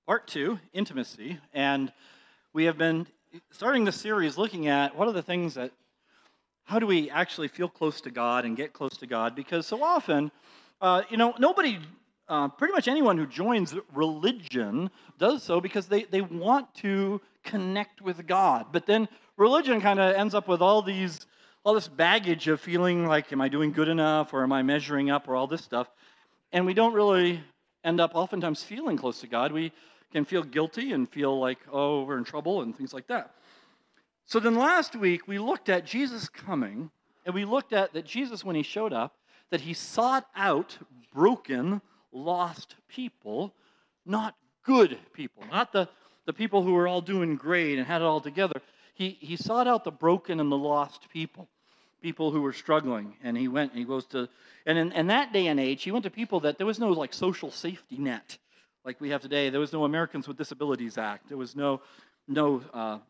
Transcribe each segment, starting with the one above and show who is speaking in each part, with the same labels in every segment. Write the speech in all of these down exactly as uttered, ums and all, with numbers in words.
Speaker 1: part two, intimacy, and we have been starting the series looking at what are the things that, how do we actually feel close to God and get close to God? Because so often, uh, you know, nobody, uh, pretty much anyone who joins religion does so because they, they want to connect with God. But then religion kind of ends up with all these, all this baggage of feeling like, am I doing good enough, or am I measuring up, or all this stuff. And we don't really end up oftentimes feeling close to God. We can feel guilty and feel like, oh, we're in trouble and things like that. So then last week, we looked at Jesus coming, and we looked at that Jesus, when he showed up, that he sought out broken, lost people, not good people, not the, the people who were all doing great and had it all together. He, he sought out the broken and the lost people, people who were struggling, and he went and he goes to, and in, in that day and age, he went to people that there was no like social safety net like we have today. There was no Americans with Disabilities Act. There was no no uh,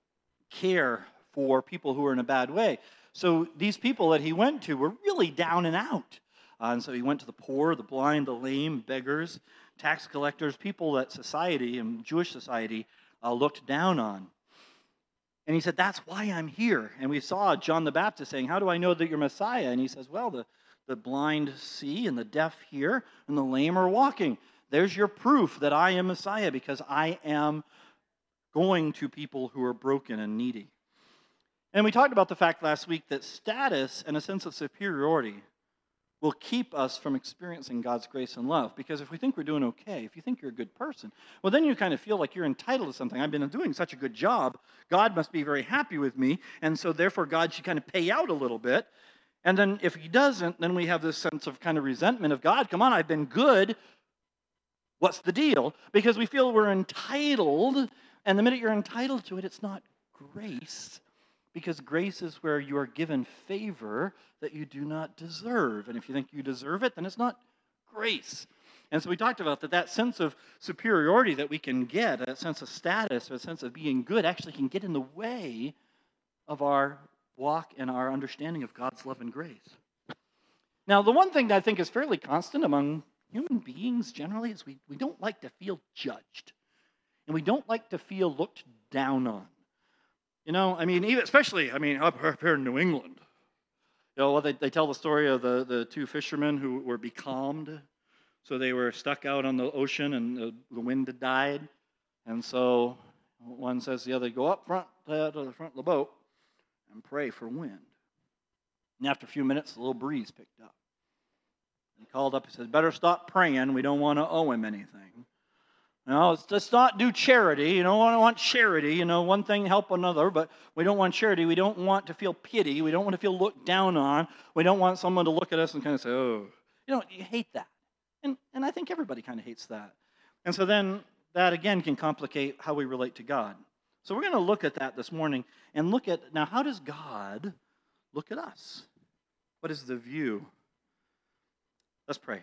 Speaker 1: care for people who were in a bad way. So these people that he went to were really down and out. Uh, and so he went to the poor, the blind, the lame, beggars, tax collectors, people that society and Jewish society uh, looked down on. And he said, that's why I'm here. And we saw John the Baptist saying, how do I know that you're Messiah? And he says, well, the, the blind see and the deaf hear and the lame are walking. There's your proof that I am Messiah, because I am going to people who are broken and needy. And we talked about the fact last week that status and a sense of superiority will keep us from experiencing God's grace and love. Because if we think we're doing okay, if you think you're a good person, well, then you kind of feel like you're entitled to something. I've been doing such a good job. God must be very happy with me. And so therefore, God should kind of pay out a little bit. And then if he doesn't, then we have this sense of kind of resentment of God. Come on, I've been good. What's the deal? Because we feel we're entitled. And the minute you're entitled to it, it's not grace. Because grace is where you are given favor that you do not deserve. And if you think you deserve it, then it's not grace. And so we talked about that that sense of superiority that we can get, that sense of status, or a sense of being good, actually can get in the way of our walk and our understanding of God's love and grace. Now, the one thing that I think is fairly constant among human beings generally is we, we don't like to feel judged. And we don't like to feel looked down on. You know, I mean, even, especially, I mean, up here in New England. You know, well, they, they tell the story of the, the two fishermen who were becalmed. So they were stuck out on the ocean and the, the wind had died. And so one says to the other, go up front uh, to the front of the boat and pray for wind. And after a few minutes, the little breeze picked up. He called up and said, better stop praying. We don't want to owe him anything. No, let's, let's not do charity. You don't want to want charity. You know, one thing help another, but we don't want charity. We don't want to feel pity. We don't want to feel looked down on. We don't want someone to look at us and kind of say, oh, you know, you hate that. And, and I think everybody kind of hates that. And so then that, again, can complicate how we relate to God. So we're going to look at that this morning and look at, now, how does God look at us? What is the view? Let's pray.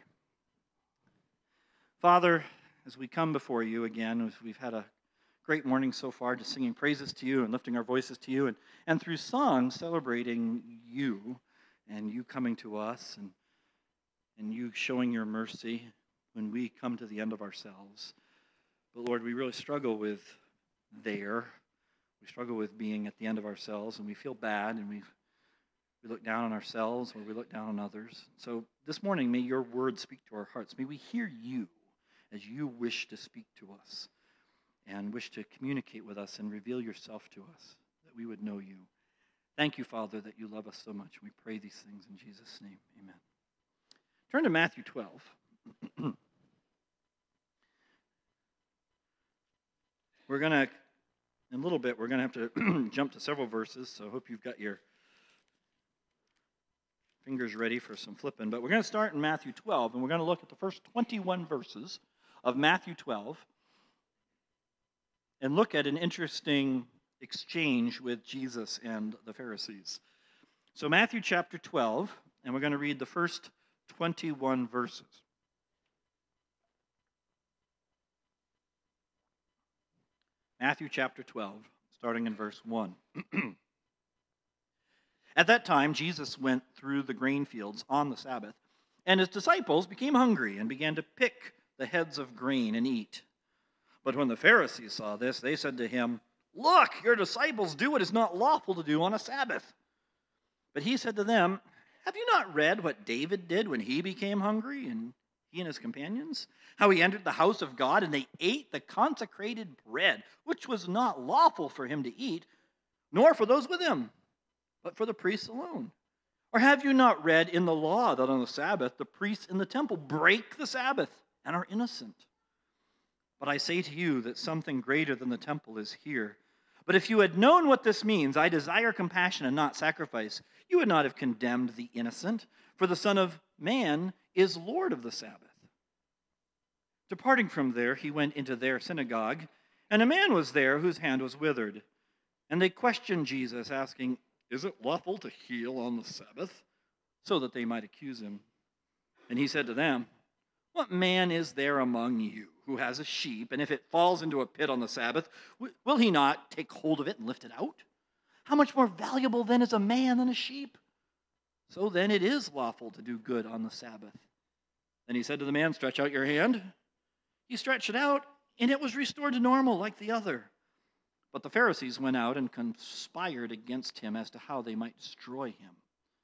Speaker 1: Father, as we come before you again, we've had a great morning so far, just singing praises to you and lifting our voices to you, and, and through song celebrating you and you coming to us and, and you showing your mercy when we come to the end of ourselves. But Lord, we really struggle with there. We struggle with being at the end of ourselves, and we feel bad, and we we look down on ourselves or we look down on others. So this morning, may your word speak to our hearts. May we hear you as you wish to speak to us and wish to communicate with us and reveal yourself to us, that we would know you. Thank you, Father, that you love us so much. We pray these things in Jesus' name. Amen. Turn to Matthew twelve. We're going to, in a little bit, we're going to have to jump to several verses, so I hope you've got your fingers ready for some flipping. But we're going to start in Matthew twelve, and we're going to look at the first twenty-one verses of Matthew twelve and look at an interesting exchange with Jesus and the Pharisees. So Matthew chapter twelve, and we're going to read the first twenty-one verses. Matthew chapter twelve, starting in verse one. At that time, Jesus went through the grain fields on the Sabbath, and his disciples became hungry and began to pick the heads of grain and eat. But when the Pharisees saw this, they said to him, "Look, your disciples do what is not lawful to do on a Sabbath." But he said to them, "Have you not read what David did when he became hungry, and he and his companions? How he entered the house of God, and they ate the consecrated bread, which was not lawful for him to eat, nor for those with him, but for the priests alone. Or have you not read in the law that on the Sabbath the priests in the temple break the Sabbath and are innocent? But I say to you that something greater than the temple is here. But if you had known what this means, I desire compassion and not sacrifice, you would not have condemned the innocent, for the Son of Man is Lord of the Sabbath." Departing from there, he went into their synagogue, and a man was there whose hand was withered. And they questioned Jesus, asking, "Is it lawful to heal on the Sabbath?" so that they might accuse him. And he said to them, "What man is there among you who has a sheep, and if it falls into a pit on the Sabbath, will he not take hold of it and lift it out? How much more valuable then is a man than a sheep? So then it is lawful to do good on the Sabbath." Then he said to the man, "Stretch out your hand." He stretched it out, and it was restored to normal like the other. But the Pharisees went out and conspired against him as to how they might destroy him.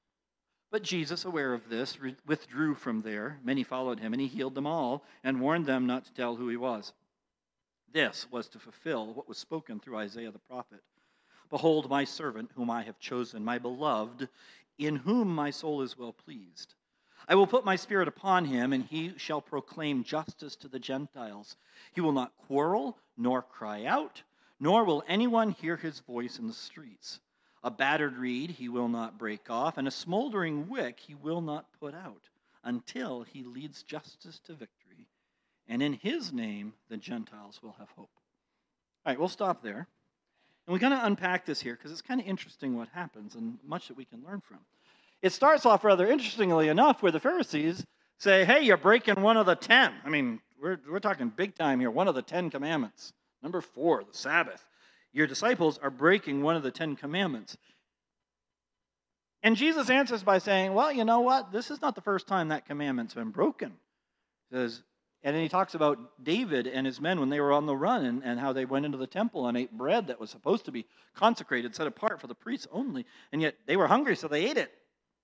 Speaker 1: But Jesus, aware of this, withdrew from there. Many followed him, and he healed them all and warned them not to tell who he was. This was to fulfill what was spoken through Isaiah the prophet. "Behold my servant whom I have chosen, my beloved, in whom my soul is well pleased. I will put my spirit upon him, and he shall proclaim justice to the Gentiles. He will not quarrel nor cry out, nor will anyone hear his voice in the streets. A battered reed he will not break off, and a smoldering wick he will not put out, until he leads justice to victory. And in his name the Gentiles will have hope." All right, we'll stop there. And we kind of unpack this here because it's kind of interesting what happens and much that we can learn from. It starts off rather interestingly enough where the Pharisees say, "Hey, you're breaking one of the ten." I mean, we're, we're talking big time here. One of the Ten Commandments. Number four, the Sabbath. Your disciples are breaking one of the Ten Commandments. And Jesus answers by saying, well, you know what? This is not the first time that commandment's been broken. He says, and then he talks about David and his men when they were on the run and, and how they went into the temple and ate bread that was supposed to be consecrated, set apart for the priests only, and yet they were hungry, so they ate it.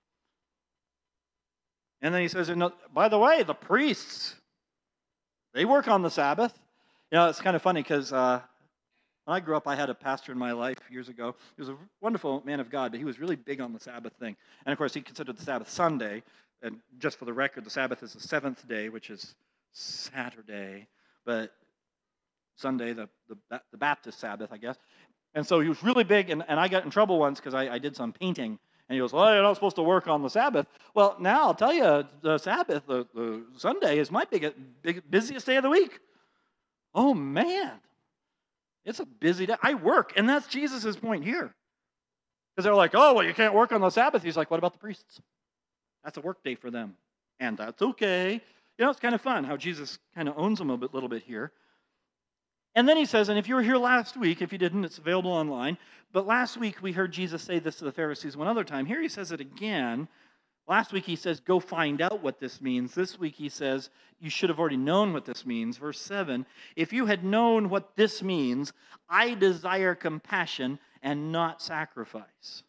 Speaker 1: And then he says, by the way, the priests, they work on the Sabbath. You know, it's kind of funny because uh, when I grew up, I had a pastor in my life years ago. He was a wonderful man of God, but he was really big on the Sabbath thing. And, of course, he considered the Sabbath Sunday. And just for the record, the Sabbath is the seventh day, which is Saturday. But Sunday, the, the, the Baptist Sabbath, I guess. And so he was really big, and, and I got in trouble once because I, I did some painting. And he goes, well, you're not supposed to work on the Sabbath. Well, now I'll tell you, the Sabbath, the, the Sunday, is my big, big, busiest day of the week. Oh, man. It's a busy day. I work, and that's Jesus' point here. Because they're like, oh, well, you can't work on the Sabbath. He's like, what about the priests? That's a work day for them. And that's okay. You know, it's kind of fun how Jesus kind of owns them a bit, little bit here. And then he says, and if you were here last week, if you didn't, it's available online. But last week we heard Jesus say this to the Pharisees one other time. Here he says it again. Last week he says, go find out what this means. This week he says, you should have already known what this means. Verse seven, if you had known what this means, I desire compassion and not sacrifice.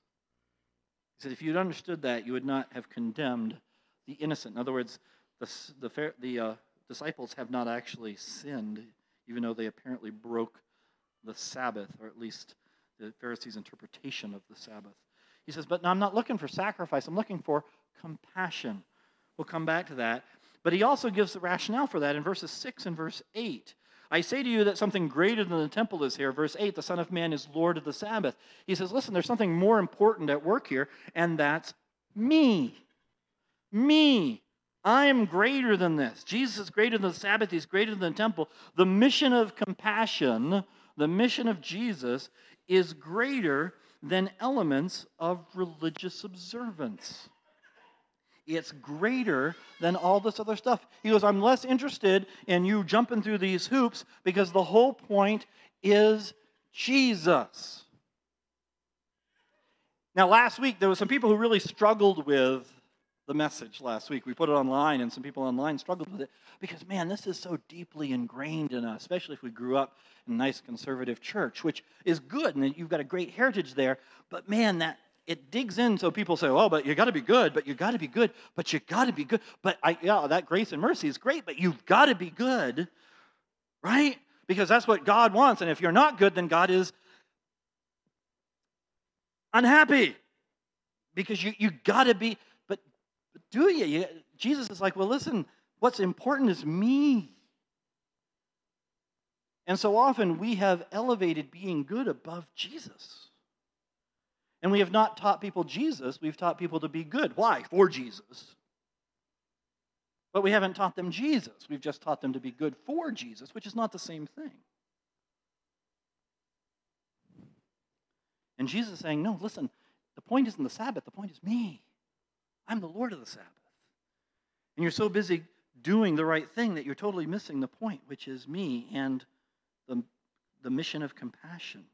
Speaker 1: He said, if you'd understood that, you would not have condemned the innocent. In other words, the, the, the uh, disciples have not actually sinned, even though they apparently broke the Sabbath, or at least the Pharisees' interpretation of the Sabbath. He says, but no, I'm not looking for sacrifice. I'm looking for compassion. We'll come back to that. But he also gives the rationale for that in verses six and verse eight. I say to you that something greater than the temple is here. Verse eight, the Son of Man is Lord of the Sabbath. He says, listen, there's something more important at work here, and that's me. Me. I am greater than this. Jesus is greater than the Sabbath. He's greater than the temple. The mission of compassion, the mission of Jesus, is greater than elements of religious observance. It's greater than all this other stuff. He goes, I'm less interested in you jumping through these hoops because the whole point is Jesus. Now, last week, there were some people who really struggled with the message last week. We put it online, and some people online struggled with it because, man, this is so deeply ingrained in us, especially if we grew up in a nice conservative church, which is good, and you've got a great heritage there. But, man, that it digs in, so people say, oh, but you got to be good, but you got to be good, but you got to be good. But, I, yeah, that grace and mercy is great, but you've got to be good, right? Because that's what God wants, and if you're not good, then God is unhappy because you you got to be. But, but do you? you? Jesus is like, well, listen, what's important is me. And so often we have elevated being good above Jesus. And we have not taught people Jesus, we've taught people to be good. Why? For Jesus. But we haven't taught them Jesus. We've just taught them to be good for Jesus, which is not the same thing. And Jesus is saying, no, listen, the point isn't the Sabbath, the point is me. I'm the Lord of the Sabbath. And you're so busy doing the right thing that you're totally missing the point, which is me and the, the mission of compassion.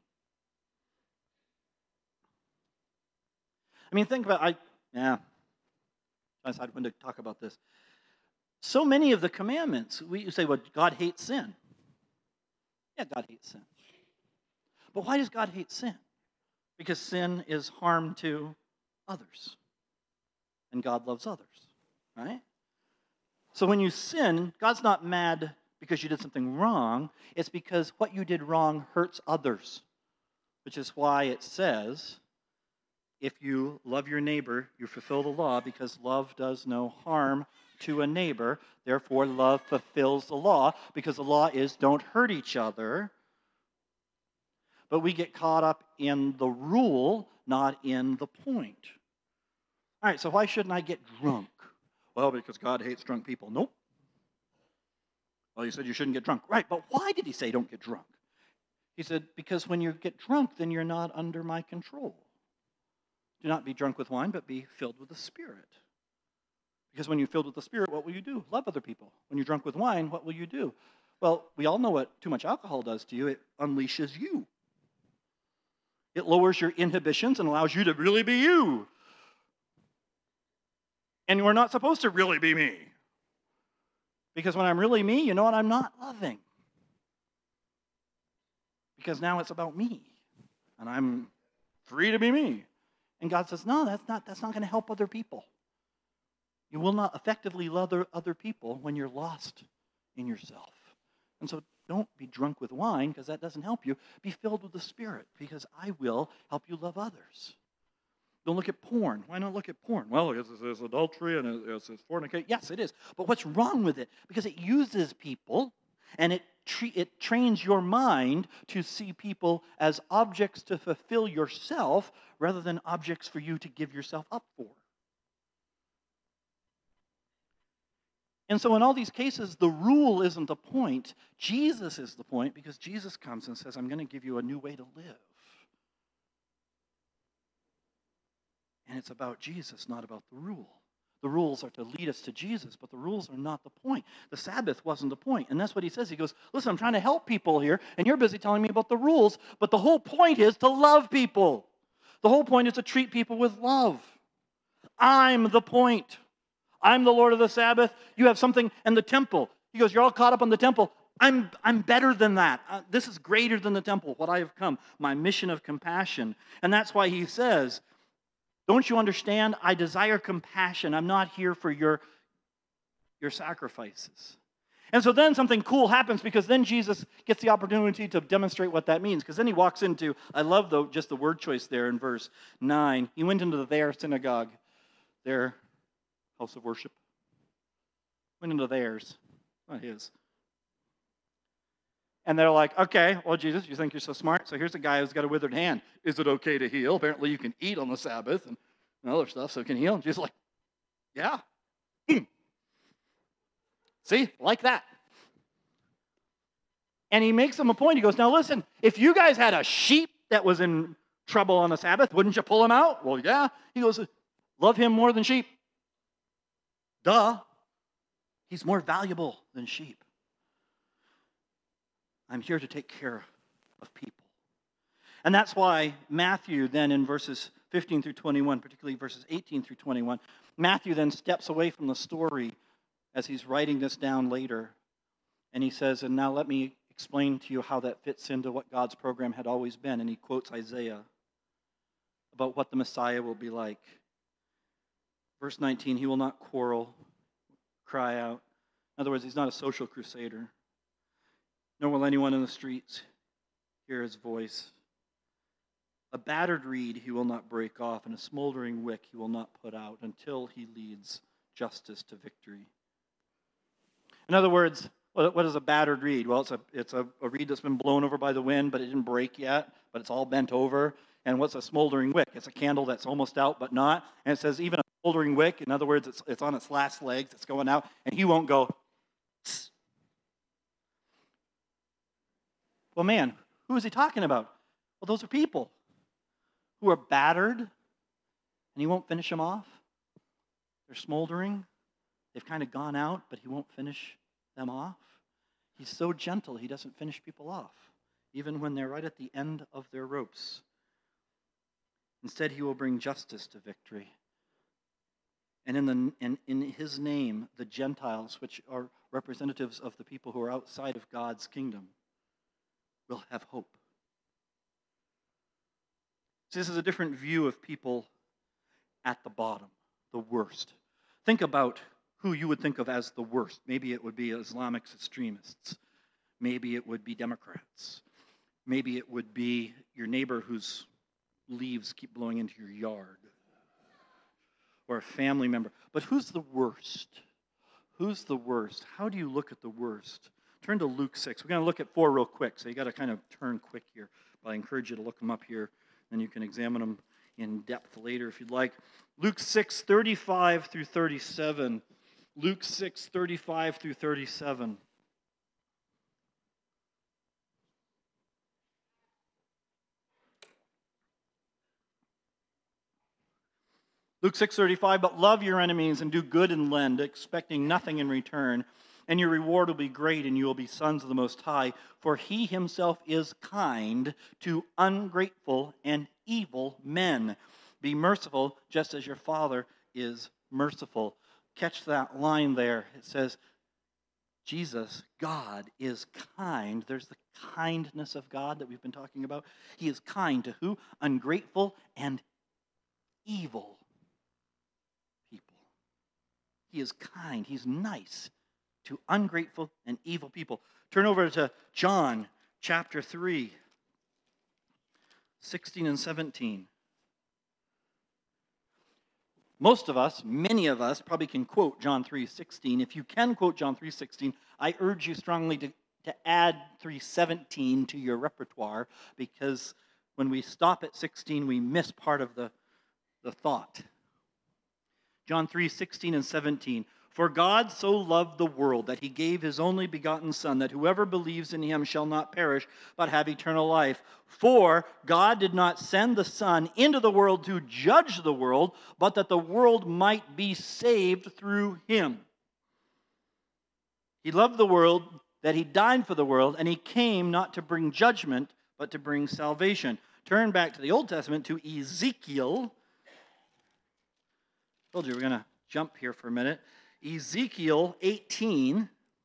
Speaker 1: I mean, think about, I, yeah, I decided when to talk about this. So many of the commandments, we say, well, God hates sin. Yeah, God hates sin. But why does God hate sin? Because sin is harm to others. And God loves others, right? So when you sin, God's not mad because you did something wrong. It's because what you did wrong hurts others. Which is why it says, if you love your neighbor, you fulfill the law, because love does no harm to a neighbor. Therefore, love fulfills the law, because the law is don't hurt each other. But we get caught up in the rule, not in the point. All right, so why shouldn't I get drunk? Well, because God hates drunk people. Nope. Well, you said you shouldn't get drunk. Right, but why did he say don't get drunk? He said, because when you get drunk, then you're not under my control. Do not be drunk with wine, but be filled with the Spirit. Because when you're filled with the Spirit, what will you do? Love other people. When you're drunk with wine, what will you do? Well, we all know what too much alcohol does to you. It unleashes you. It lowers your inhibitions and allows you to really be you. And we're not supposed to really be me. Because when I'm really me, you know what? I'm not loving. Because now it's about me. And I'm free to be me. And God says, no, that's not, that's not going to help other people. You will not effectively love other people when you're lost in yourself. And so don't be drunk with wine, because that doesn't help you. Be filled with the Spirit, because I will help you love others. Don't look at porn. Why not look at porn? Well, it's, it's adultery and it's, it's fornication. Yes, it is. But what's wrong with it? Because it uses people, and it tre- it trains your mind to see people as objects to fulfill yourself rather than objects for you to give yourself up for. And so in all these cases, the rule isn't the point. Jesus is the point, because Jesus comes and says, I'm going to give you a new way to live. And it's about Jesus, not about the rule. The rules are to lead us to Jesus, but the rules are not the point. The Sabbath wasn't the point. And that's what he says. He goes, listen, I'm trying to help people here, and you're busy telling me about the rules, but the whole point is to love people. The whole point is to treat people with love. I'm the point. I'm the Lord of the Sabbath. You have something in the temple. He goes, you're all caught up on the temple. I'm, I'm better than that. Uh, this is greater than the temple, what I have come, my mission of compassion. And that's why he says, don't you understand? I desire compassion. I'm not here for your, your sacrifices. And so then something cool happens, because then Jesus gets the opportunity to demonstrate what that means. Because then he walks into, I love the, just the word choice there in verse nine. He went into their synagogue, their house of worship. Went into theirs, not his. And they're like, okay, well, Jesus, you think you're so smart? So here's a guy who's got a withered hand. Is it okay to heal? Apparently you can eat on the Sabbath and other stuff, so it can heal. And Jesus is like, yeah. See, like that. And he makes them a point. He goes, now listen, if you guys had a sheep that was in trouble on the Sabbath, wouldn't you pull him out? Well, yeah. He goes, love him more than sheep. Duh. He's more valuable than sheep. I'm here to take care of people. And that's why Matthew then in verses fifteen through twenty-one, particularly verses eighteen through twenty-one. Matthew then steps away from the story as he's writing this down later. And he says, and now let me explain to you how that fits into what God's program had always been. And he quotes Isaiah about what the Messiah will be like. Verse nineteen, he will not quarrel, cry out. In other words, he's not a social crusader. Nor will anyone in the streets hear his voice. A battered reed he will not break off, and a smoldering wick he will not put out until he leads justice to victory. In other words, what is a battered reed? Well, it's a it's a, a reed that's been blown over by the wind, but it didn't break yet, but it's all bent over. And what's a smoldering wick? It's a candle that's almost out, but not. And it says even a smoldering wick, in other words, it's it's on its last legs, it's going out, and he won't go, tss. Well, man, who is he talking about? Well, those are people who are battered, and he won't finish them off. They're smoldering. They've kind of gone out, but he won't finish them off. He's so gentle, he doesn't finish people off, even when they're right at the end of their ropes. Instead, he will bring justice to victory. And in, the, in, in his name, the Gentiles, which are representatives of the people who are outside of God's kingdom, will have hope. So this is a different view of people at the bottom, the worst. Think about who you would think of as the worst. Maybe it would be Islamic extremists. Maybe it would be Democrats. Maybe it would be your neighbor whose leaves keep blowing into your yard. Or a family member. But who's the worst? Who's the worst? How do you look at the worst? Turn to Luke six. We're going to look at four real quick, so you got to kind of turn quick here. But I encourage you to look them up here, and you can examine them in depth later if you'd like. Luke six, thirty-five through thirty-seven. Luke six, thirty-five through thirty-seven. Luke six, thirty-five, but love your enemies and do good and lend, expecting nothing in return. And your reward will be great, and you will be sons of the Most High. For he himself is kind to ungrateful and evil men. Be merciful, just as your Father is merciful. Catch that line there. It says, Jesus, God, is kind. There's the kindness of God that we've been talking about. He is kind to who? Ungrateful and evil people. He is kind. He's nice to ungrateful and evil people. Turn over to John chapter three, sixteen and seventeen. Most of us, many of us, probably can quote John three sixteen. If you can quote John three sixteen, I urge you strongly to, to add three seventeen to your repertoire, because when we stop at sixteen, we miss part of the, the thought. John three sixteen and seventeen. For God so loved the world that he gave his only begotten Son, that whoever believes in him shall not perish, but have eternal life. For God did not send the Son into the world to judge the world, but that the world might be saved through him. He loved the world, that he died for the world, and he came not to bring judgment, but to bring salvation. Turn back to the Old Testament, to Ezekiel. I told you we're going to jump here for a minute. Ezekiel eighteen.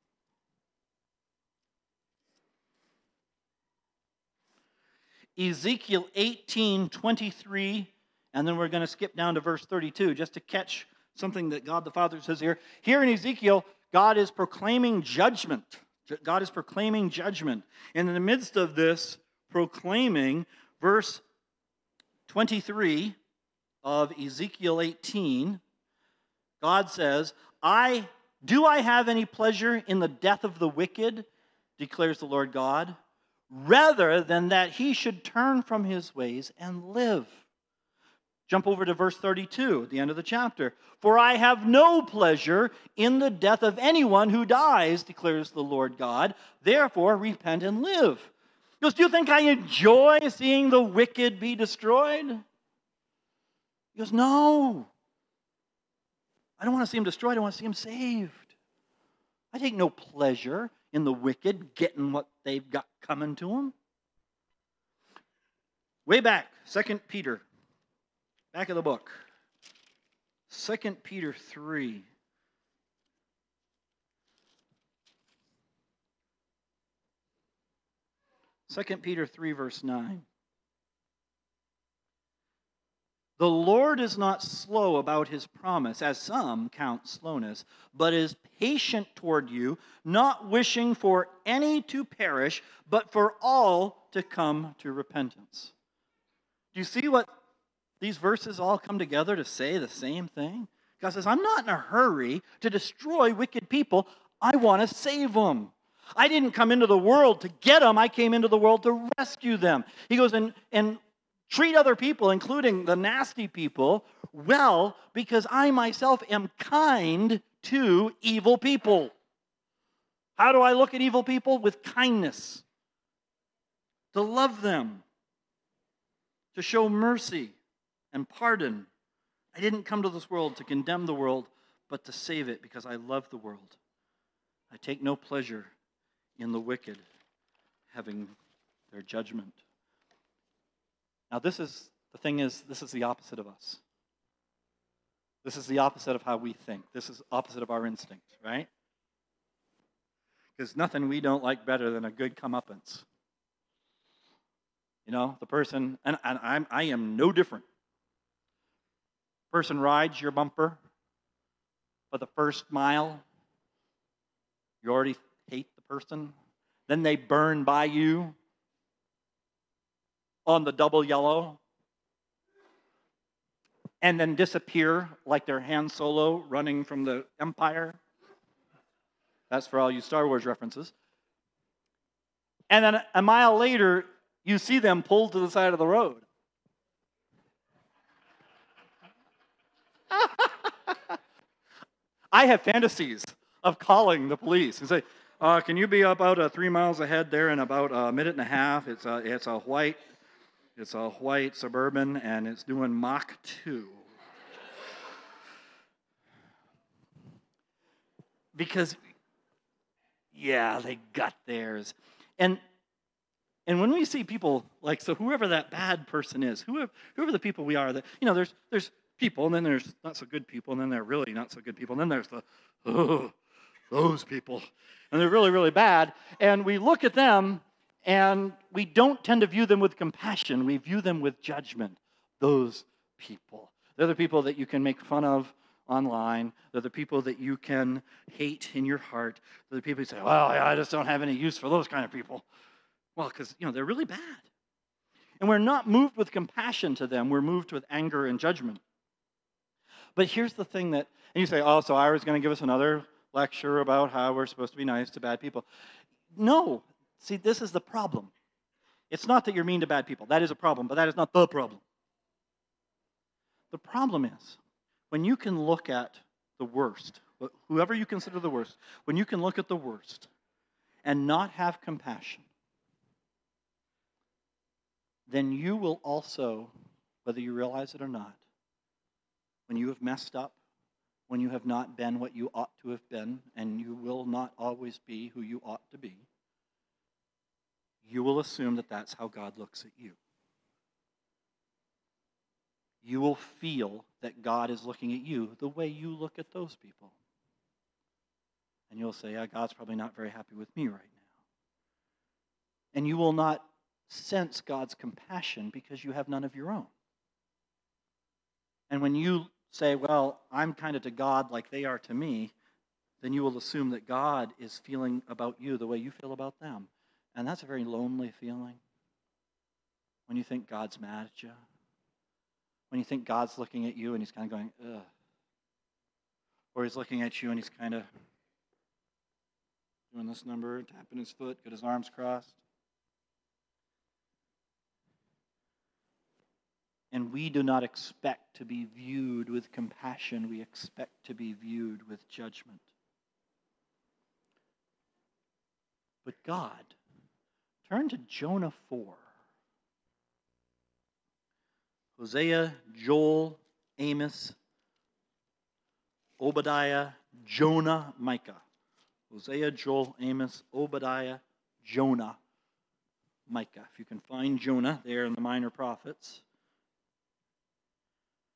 Speaker 1: Ezekiel eighteen, twenty-three, and then we're going to skip down to verse thirty-two just to catch something that God the Father says here. Here in Ezekiel, God is proclaiming judgment. God is proclaiming judgment. And in the midst of this proclaiming, verse twenty-three of Ezekiel eighteen, God says, I do I have any pleasure in the death of the wicked, declares the Lord God, rather than that he should turn from his ways and live. Jump over to verse thirty-two at the end of the chapter. For I have no pleasure in the death of anyone who dies, declares the Lord God. Therefore, repent and live. He goes, do you think I enjoy seeing the wicked be destroyed? He goes, no. I don't want to see him destroyed. I want to see him saved. I take no pleasure in the wicked getting what they've got coming to them. Way back, Second Peter. Back of the book. Second Peter three. Second Peter three, verse nine. The Lord is not slow about his promise, as some count slowness, but is patient toward you, not wishing for any to perish, but for all to come to repentance. Do you see what these verses all come together to say the same thing? God says, I'm not in a hurry to destroy wicked people. I want to save them. I didn't come into the world to get them. I came into the world to rescue them. He goes, and, and treat other people, including the nasty people, well, because I myself am kind to evil people. How do I look at evil people? With kindness. To love them. To show mercy and pardon. I didn't come to this world to condemn the world, but to save it because I love the world. I take no pleasure in the wicked having their judgment. Now this is, the thing is, this is the opposite of us. This is the opposite of how we think. This is opposite of our instincts, right? There's nothing we don't like better than a good comeuppance. You know, the person, and, and I'm, I am no different. Person rides your bumper for the first mile. You already hate the person. Then they burn by you on the double yellow, and then disappear like they're Han Solo running from the Empire. That's for all you Star Wars references. And then a mile later, you see them pulled to the side of the road. I have fantasies of calling the police and say, uh, can you be about uh, three miles ahead there in about a minute and a half? It's a, it's a white It's a white Suburban, and it's doing Mach two. Because, yeah, they got theirs. And and when we see people, like, so whoever that bad person is, whoever, whoever the people we are, that, you know, there's there's people, and then there's not so good people, and then there are really not so good people, and then there's the, oh, those people. And they're really, really bad. And we look at them, and we don't tend to view them with compassion. We view them with judgment. Those people. They're the people that you can make fun of online. They're the people that you can hate in your heart. They're the people who say, well, I just don't have any use for those kind of people. Well, because, you know, they're really bad. And we're not moved with compassion to them. We're moved with anger and judgment. But here's the thing that, and you say, oh, so Ira's going to give us another lecture about how we're supposed to be nice to bad people. No. See, this is the problem. It's not that you're mean to bad people. That is a problem, but that is not the problem. The problem is, when you can look at the worst, whoever you consider the worst, when you can look at the worst and not have compassion, then you will also, whether you realize it or not, when you have messed up, when you have not been what you ought to have been, and you will not always be who you ought to be, you will assume that that's how God looks at you. You will feel that God is looking at you the way you look at those people. And you'll say, yeah, God's probably not very happy with me right now. And you will not sense God's compassion because you have none of your own. And when you say, well, I'm kind of to God like they are to me, then you will assume that God is feeling about you the way you feel about them. And that's a very lonely feeling when you think God's mad at you. When you think God's looking at you and he's kind of going, ugh. Or he's looking at you and he's kind of doing this number, tapping his foot, got his arms crossed. And we do not expect to be viewed with compassion. We expect to be viewed with judgment. But God, turn to Jonah four. Hosea, Joel, Amos, Obadiah, Jonah, Micah. Hosea, Joel, Amos, Obadiah, Jonah, Micah. If you can find Jonah there in the minor prophets.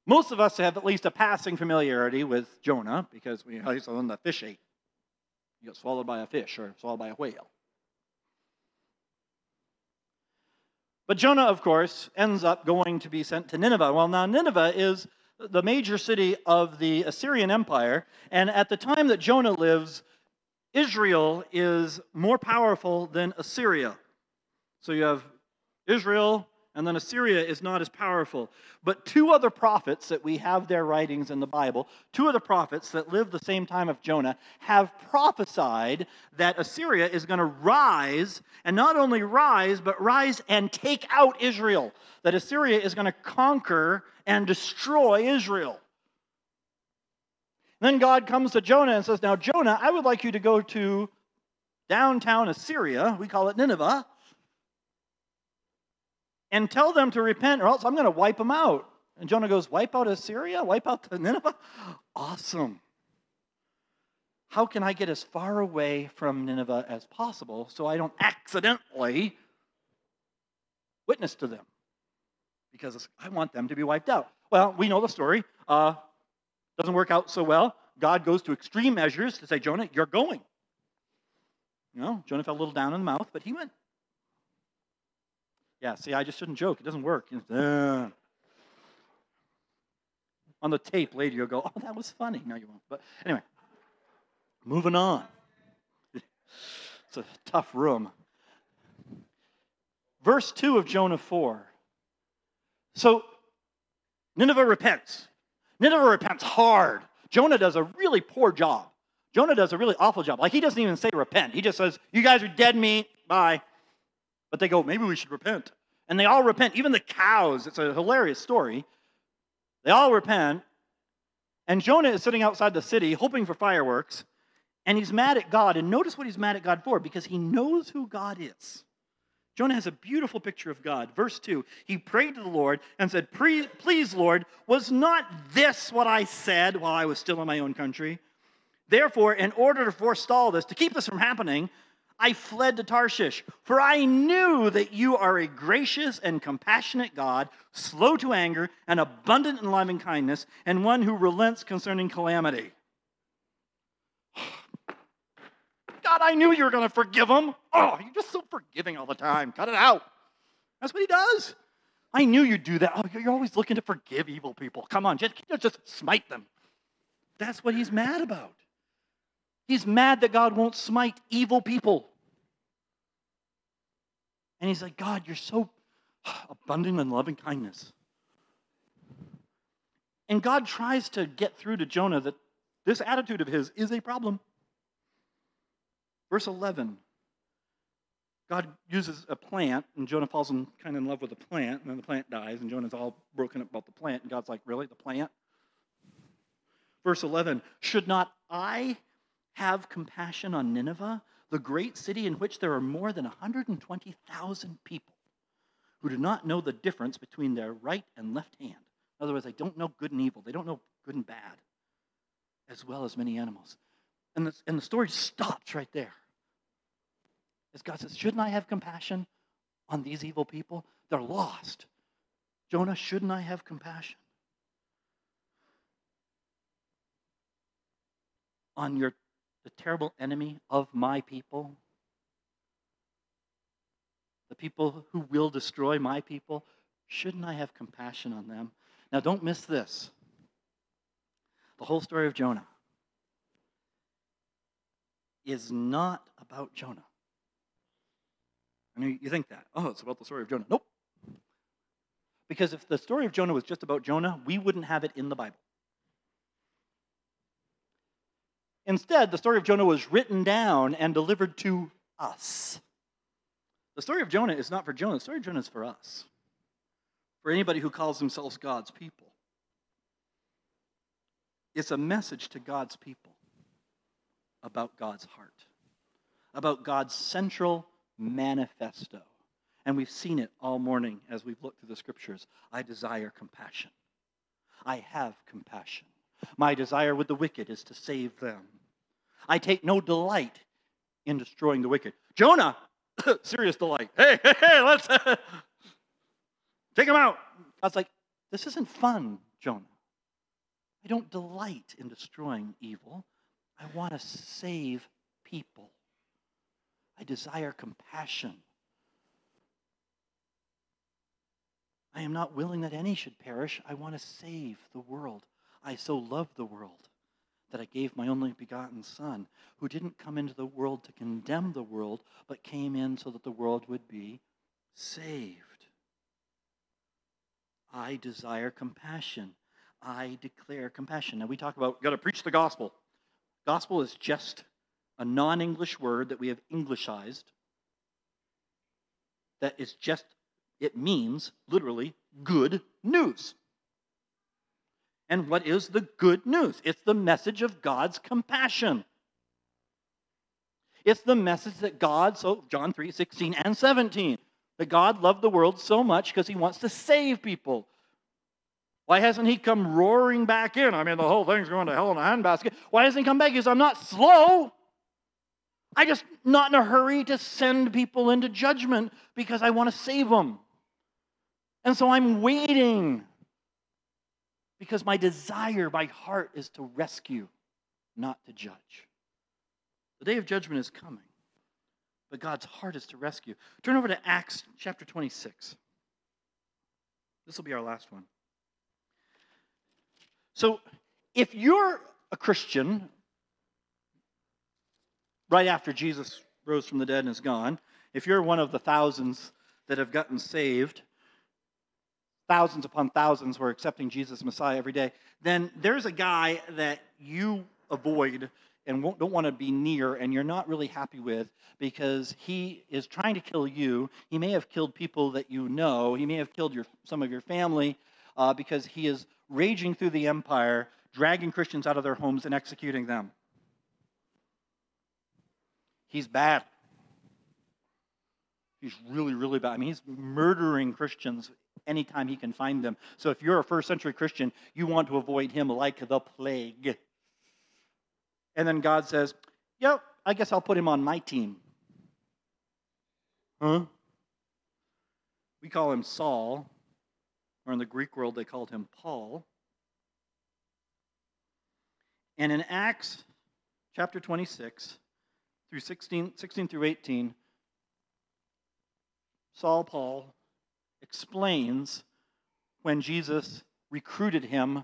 Speaker 1: Most of us have at least a passing familiarity with Jonah because we he's the one the fish ate. He got swallowed by a fish or swallowed by a whale. But Jonah, of course, ends up going to be sent to Nineveh. Well, now Nineveh is the major city of the Assyrian Empire, and at the time that Jonah lives, Israel is more powerful than Assyria. So you have Israel, and then Assyria is not as powerful. But two other prophets that we have their writings in the Bible, two other prophets that lived the same time of Jonah, have prophesied that Assyria is going to rise, and not only rise, but rise and take out Israel. That Assyria is going to conquer and destroy Israel. Then God comes to Jonah and says, now, Jonah, I would like you to go to downtown Assyria, we call it Nineveh, and tell them to repent or else I'm going to wipe them out. And Jonah goes, wipe out Assyria? Wipe out the Nineveh? Awesome. How can I get as far away from Nineveh as possible so I don't accidentally witness to them? Because I want them to be wiped out. Well, we know the story. Uh, doesn't work out so well. God goes to extreme measures to say, Jonah, you're going. You know, Jonah fell a little down in the mouth, but he went. Yeah, see, I just shouldn't joke. It doesn't work. Uh. On the tape later, you'll go, oh, that was funny. No, you won't. But anyway, moving on. It's a tough room. Verse two of Jonah four. So, Nineveh repents. Nineveh repents hard. Jonah does a really poor job. Jonah does a really awful job. Like, he doesn't even say repent. He just says, you guys are dead meat. Bye. But they go, maybe we should repent. And they all repent. Even the cows. It's a hilarious story. They all repent. And Jonah is sitting outside the city hoping for fireworks. And he's mad at God. And notice what he's mad at God for. Because he knows who God is. Jonah has a beautiful picture of God. Verse two, he prayed to the Lord and said, please, Lord, was not this what I said while I was still in my own country? Therefore, in order to forestall this, to keep this from happening, I fled to Tarshish, for I knew that you are a gracious and compassionate God, slow to anger and abundant in loving kindness, and one who relents concerning calamity. God, I knew you were going to forgive him. Oh, you're just so forgiving all the time. Cut it out. That's what he does. I knew you'd do that. Oh, you're always looking to forgive evil people. Come on, just, just smite them. That's what he's mad about. He's mad that God won't smite evil people. And he's like, God, you're so abundant in loving kindness. And God tries to get through to Jonah that this attitude of his is a problem. Verse eleven, God uses a plant, and Jonah falls in, kind of in love with the plant, and then the plant dies, and Jonah's all broken up about the plant, and God's like, really, the plant? Verse eleven, should not I have compassion on Nineveh, the great city in which there are more than one hundred twenty thousand people who do not know the difference between their right and left hand? In other words, they don't know good and evil. They don't know good and bad, as well as many animals. And the, and the story stops right there. As God says, shouldn't I have compassion on these evil people? They're lost. Jonah, shouldn't I have compassion on your the terrible enemy of my people? The people who will destroy my people? Shouldn't I have compassion on them? Now, don't miss this. The whole story of Jonah is not about Jonah. I mean, you think that. Oh, it's about the story of Jonah. Nope. Because if the story of Jonah was just about Jonah, we wouldn't have it in the Bible. Instead, the story of Jonah was written down and delivered to us. The story of Jonah is not for Jonah. The story of Jonah is for us. For anybody who calls themselves God's people. It's a message to God's people about God's heart, about God's central manifesto. And we've seen it all morning as we've looked through the scriptures. I desire compassion. I have compassion. My desire with the wicked is to save them. I take no delight in destroying the wicked. Jonah, serious delight. Hey, hey, hey, let's uh, take him out. I was like, this isn't fun, Jonah. don't delight in destroying evil. I want to save people. I desire compassion. I am not willing that any should perish. I want to save the world. I so love the world that I gave my only begotten Son, who didn't come into the world to condemn the world, but came in so that the world would be saved. I desire compassion. I declare compassion. Now we talk about, got to preach the gospel. Gospel is just a non-English word that we have Englishized. That is just, it means literally good news. And what is the good news? It's the message of God's compassion. It's the message that God, so John three, sixteen and seventeen, that God loved the world so much because he wants to save people. Why hasn't he come roaring back in? I mean, the whole thing's going to hell in a handbasket. Why hasn't he come back? He says, I'm not slow. I just not in a hurry to send people into judgment because I want to save them. And so I'm waiting because my desire, my heart is to rescue, not to judge. The day of judgment is coming, but God's heart is to rescue. Turn over to Acts chapter twenty-six. This will be our last one. So, if you're a Christian, right after Jesus rose from the dead and is gone, if you're one of the thousands that have gotten saved, thousands upon thousands who are accepting Jesus Messiah every day, then there's a guy that you avoid and won't, don't want to be near and you're not really happy with because he is trying to kill you. He may have killed people that you know. He may have killed your, some of your family uh, because he is raging through the empire, dragging Christians out of their homes and executing them. He's bad. He's really, really bad. I mean, he's murdering Christians anytime he can find them. So if you're a first century Christian, you want to avoid him like the plague. And then God says, yep, I guess I'll put him on my team. Huh? We call him Saul, or in the Greek world they called him Paul. And in Acts chapter twenty-six, through sixteen, sixteen through eighteen, Saul Paul explains when Jesus recruited him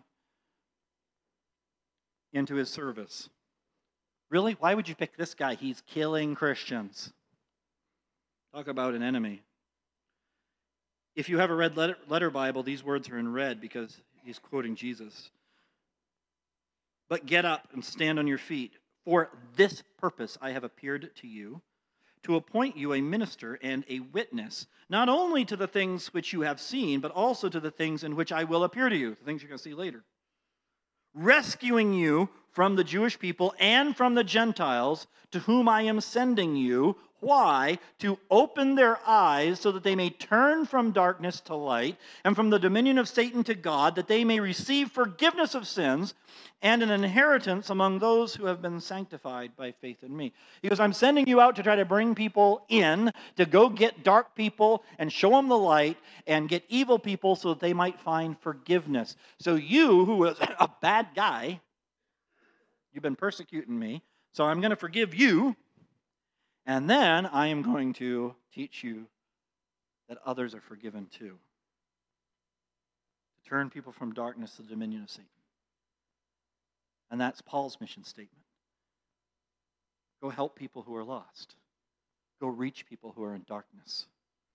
Speaker 1: into his service. Really? Why would you pick this guy? He's killing Christians. Talk about an enemy. If you have a red letter, letter Bible, these words are in red because he's quoting Jesus. But get up and stand on your feet. For this purpose I have appeared to you, to appoint you a minister and a witness, not only to the things which you have seen, but also to the things in which I will appear to you, the things you're going to see later. Rescuing you from the Jewish people and from the Gentiles, to whom I am sending you. Why? To open their eyes so that they may turn from darkness to light and from the dominion of Satan to God, that they may receive forgiveness of sins and an inheritance among those who have been sanctified by faith in me. He goes, I'm sending you out to try to bring people in, to go get dark people and show them the light and get evil people so that they might find forgiveness. So you, who is a bad guy, you've been persecuting me, so I'm going to forgive you. And then I am going to teach you that others are forgiven too. To turn people from darkness to the dominion of Satan. And that's Paul's mission statement. Go help people who are lost. Go reach people who are in darkness.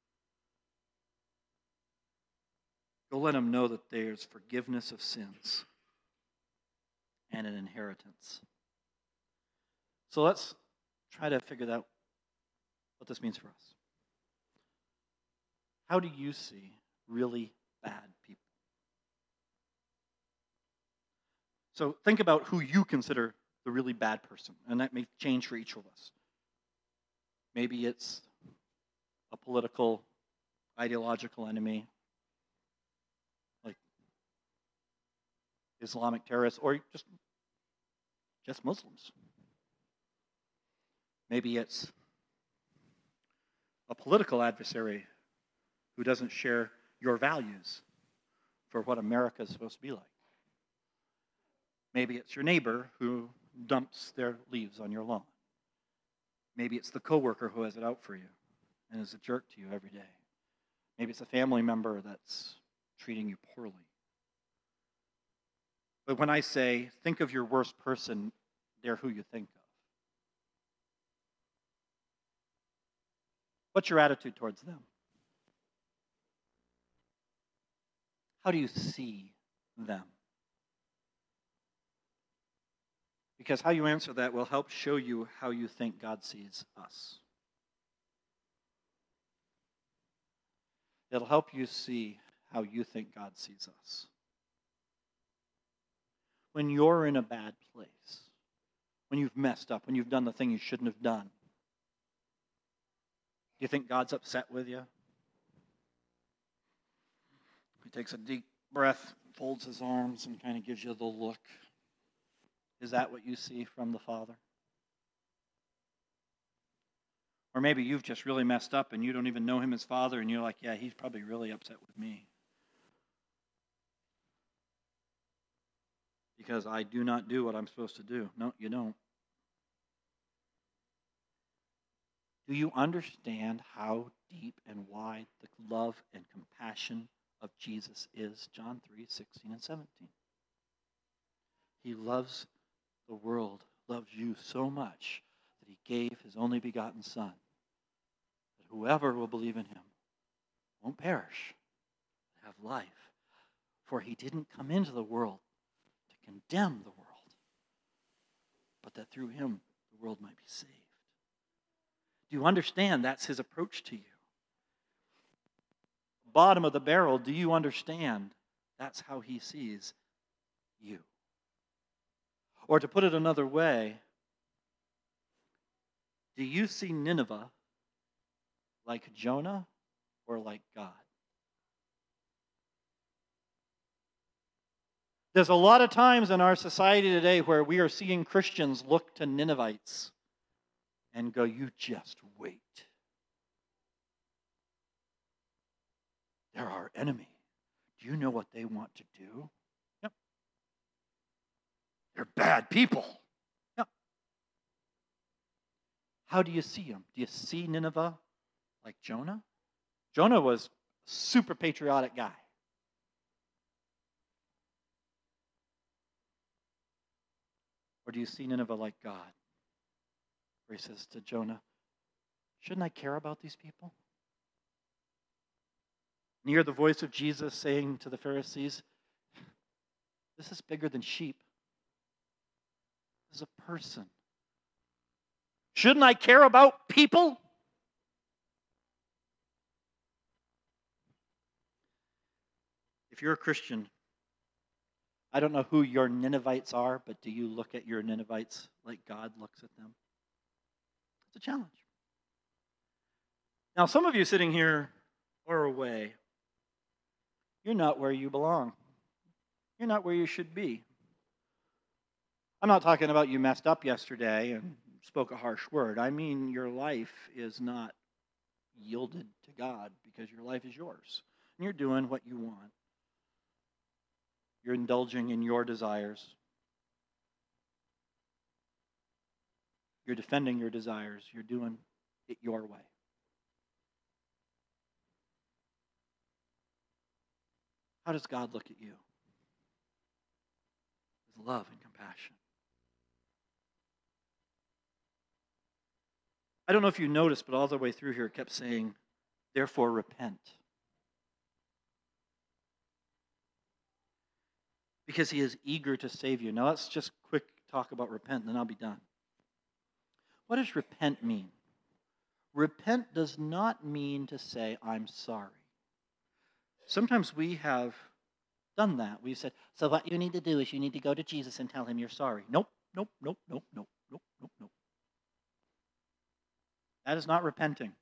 Speaker 1: Go let them know that there's forgiveness of sins and an inheritance. So let's try to figure out what this means for us. How do you see really bad people? So think about who you consider the really bad person, and that may change for each of us. Maybe it's a political, ideological enemy, like Islamic terrorists, or just, just Muslims. Maybe it's a political adversary who doesn't share your values for what America is supposed to be like. Maybe it's your neighbor who dumps their leaves on your lawn. Maybe it's the coworker who has it out for you and is a jerk to you every day. Maybe it's a family member that's treating you poorly. But when I say, think of your worst person, they're who you think of. What's your attitude towards them? How do you see them? Because how you answer that will help show you how you think God sees us. It'll help you see how you think God sees us. When you're in a bad place, when you've messed up, when you've done the thing you shouldn't have done, do you think God's upset with you? He takes a deep breath, folds his arms, and kind of gives you the look. Is that what you see from the Father? Or maybe you've just really messed up and you don't even know him as Father, and you're like, yeah, he's probably really upset with me. Because I do not do what I'm supposed to do. No, you don't. Do you understand how deep and wide the love and compassion of Jesus is? John three, sixteen and seventeen. He loves the world, loves you so much that he gave his only begotten Son, that whoever will believe in him won't perish, but have life. For he didn't come into the world to condemn the world, but that through him the world might be saved. Do you understand that's his approach to you? Bottom of the barrel, do you understand that's how he sees you? Or to put it another way, do you see Nineveh like Jonah or like God? There's a lot of times in our society today where we are seeing Christians look to Ninevites and go, you just wait. They're our enemy. Do you know what they want to do? Yep. They're bad people. Yep. How do you see them? Do you see Nineveh like Jonah? Jonah was a super patriotic guy. Or do you see Nineveh like God? Where he says to Jonah, shouldn't I care about these people? And you hear the voice of Jesus saying to the Pharisees, this is bigger than sheep. This is a person. Shouldn't I care about people? If you're a Christian, I don't know who your Ninevites are, but do you look at your Ninevites like God looks at them? It's a challenge. Now, some of you sitting here or away, you're not where you belong. You're not where you should be. I'm not talking about you messed up yesterday and spoke a harsh word. I mean your life is not yielded to God because your life is yours. And you're doing what you want. You're indulging in your desires. You're defending your desires. You're doing it your way. How does God look at you? With love and compassion. I don't know if you noticed, but all the way through here it kept saying, therefore repent. Because he is eager to save you. Now let's just quick talk about repent, and then I'll be done. What does repent mean? Repent does not mean to say, I'm sorry. Sometimes we have done that. We've said, so what you need to do is you need to go to Jesus and tell him you're sorry. Nope, nope, nope, nope, nope, nope, nope, nope. That is not repenting.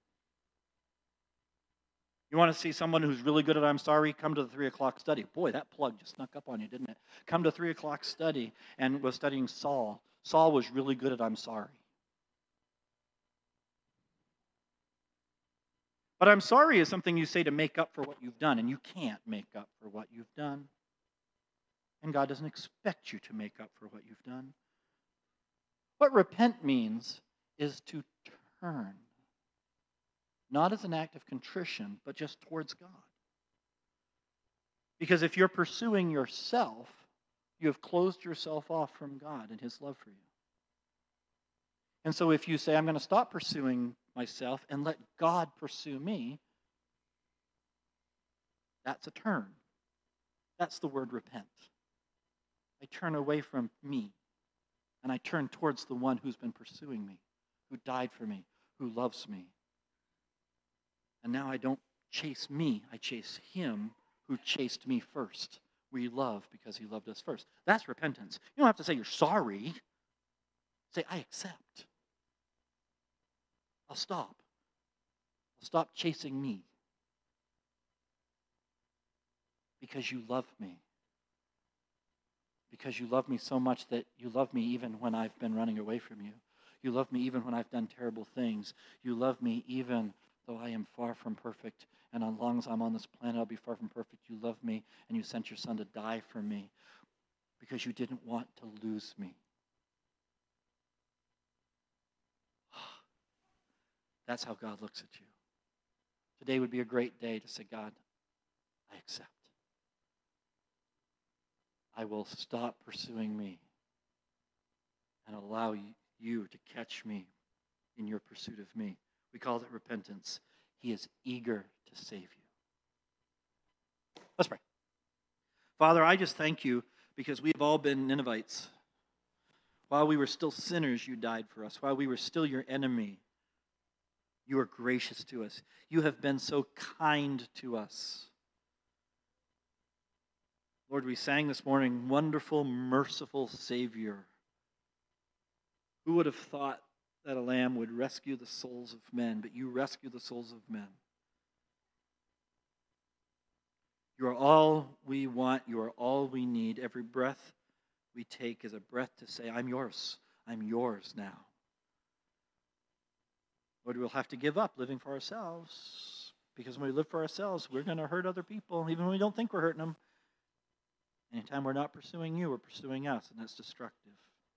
Speaker 1: You want to see someone who's really good at I'm sorry? Come to the three o'clock study. Boy, that plug just snuck up on you, didn't it? Come to three o'clock study and was studying Saul. Saul was really good at I'm sorry. But I'm sorry is something you say to make up for what you've done, and you can't make up for what you've done. And God doesn't expect you to make up for what you've done. What repent means is to turn, not as an act of contrition, but just towards God. Because if you're pursuing yourself, you have closed yourself off from God and His love for you. And so if you say, I'm going to stop pursuing myself and let God pursue me, that's a turn. That's the word repent. I turn away from me, and I turn towards the one who's been pursuing me, who died for me, who loves me. And now I don't chase me, I chase Him who chased me first. We love because He loved us first. That's repentance. You don't have to say you're sorry. Say, I accept. I'll stop. I'll stop chasing me because you love me. Because you love me so much that you love me even when I've been running away from you. You love me even when I've done terrible things. You love me even though I am far from perfect. And as long as I'm on this planet, I'll be far from perfect. You love me, and you sent your Son to die for me because you didn't want to lose me. That's how God looks at you. Today would be a great day to say, God, I accept. I will stop pursuing me and allow you to catch me in your pursuit of me. We call it repentance. He is eager to save you. Let's pray. Father, I just thank you because we've all been Ninevites. While we were still sinners, you died for us. While we were still your enemy, you are gracious to us. You have been so kind to us. Lord, we sang this morning, wonderful, merciful Savior. Who would have thought that a lamb would rescue the souls of men, but you rescue the souls of men. You are all we want. You are all we need. Every breath we take is a breath to say, I'm yours. I'm yours now. Lord, we'll have to give up living for ourselves, because when we live for ourselves, we're going to hurt other people, even when we don't think we're hurting them. Anytime we're not pursuing you, we're pursuing us, and that's destructive.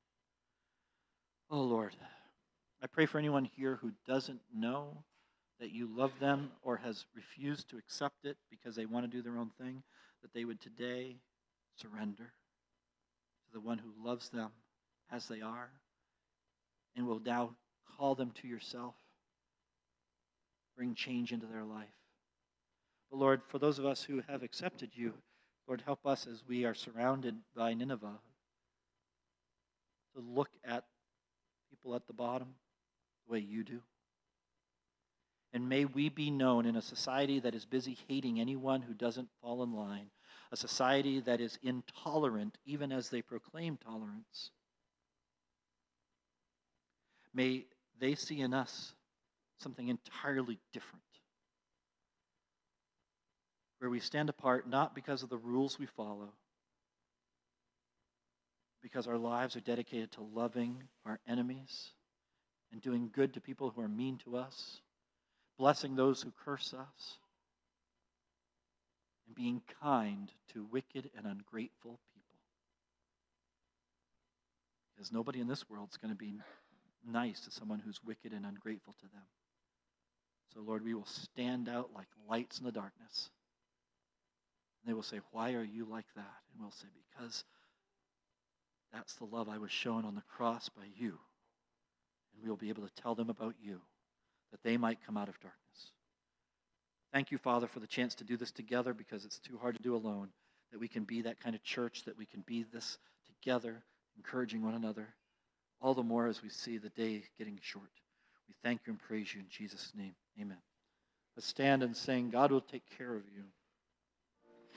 Speaker 1: Oh, Lord, I pray for anyone here who doesn't know that you love them or has refused to accept it because they want to do their own thing, that they would today surrender to the one who loves them as they are and will now call them to yourself, bring change into their life. But Lord, for those of us who have accepted you, Lord, help us as we are surrounded by Nineveh to look at people at the bottom the way you do. And may we be known in a society that is busy hating anyone who doesn't fall in line, a society that is intolerant even as they proclaim tolerance. May they see in us something entirely different, where we stand apart not because of the rules we follow, because our lives are dedicated to loving our enemies and doing good to people who are mean to us, blessing those who curse us, and being kind to wicked and ungrateful people. Because nobody in this world is going to be nice to someone who's wicked and ungrateful to them. So, Lord, we will stand out like lights in the darkness. And they will say, why are you like that? And we'll say, because that's the love I was shown on the cross by you. And we'll be able to tell them about you, that they might come out of darkness. Thank you, Father, for the chance to do this together, because it's too hard to do alone, that we can be that kind of church, that we can be this together, encouraging one another, all the more as we see the day getting short. We thank you and praise you in Jesus' name. Amen. Let's stand and sing, God will take care of you.